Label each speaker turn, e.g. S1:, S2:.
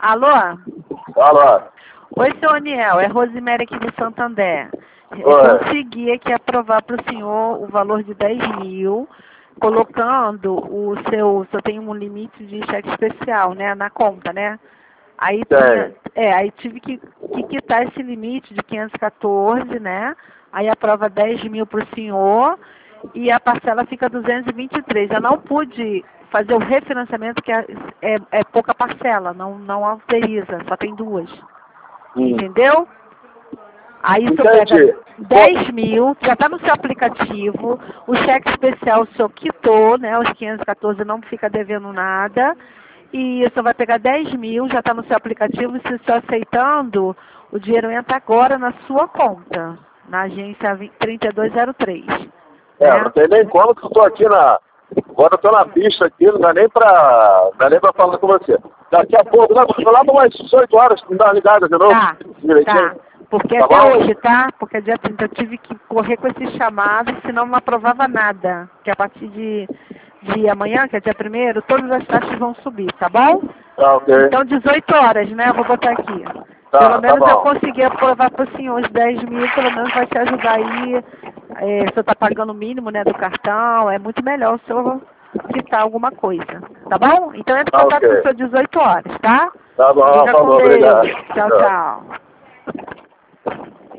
S1: Alô?
S2: Alô?
S1: Oi, seu Aniel, é Rosemary aqui do Santander. Eu
S2: Oi.
S1: consegui aqui aprovar para o senhor o valor de 10.000, colocando o seu tem um limite de cheque especial, né, na conta, né? Aí aí tive que quitar esse limite de 514, né? Aí aprova 10.000 para o senhor e a parcela fica 223. Eu não pude fazer o refinanciamento, que é pouca parcela, não autoriza, só tem duas. Entendeu? Aí isso pega 10.000, já está no seu aplicativo, o cheque especial o senhor quitou, né? Os 514 não fica devendo nada. E o senhor vai pegar 10.000, já está no seu aplicativo, e se o senhor aceitando, o dinheiro entra agora na sua conta, na agência 3203.
S2: Não tem nem como que eu tô aqui agora eu tô na pista aqui, não dá nem pra falar com você. Daqui a pouco, lá para umas 18 horas, me dá uma ligada de novo.
S1: Tá. Porque até hoje, tá? Porque dia 30 eu tive que correr com esses chamados, senão não aprovava nada. Que a partir de amanhã, que é dia 1º, todas as taxas vão subir, tá bom?
S2: Tá, ok.
S1: Então 18 horas, né? Eu vou botar aqui.
S2: Tá,
S1: pelo menos
S2: tá
S1: eu consegui aprovar para o senhor os 10.000, pelo menos vai te ajudar aí. Se o senhor está pagando o mínimo, né, do cartão, é muito melhor o senhor quitar alguma coisa, tá bom? Então entra em contato com o senhor 18 horas, tá?
S2: Tá bom,
S1: Fica com
S2: falou,
S1: Deus.
S2: obrigado.
S1: Tchau, tchau.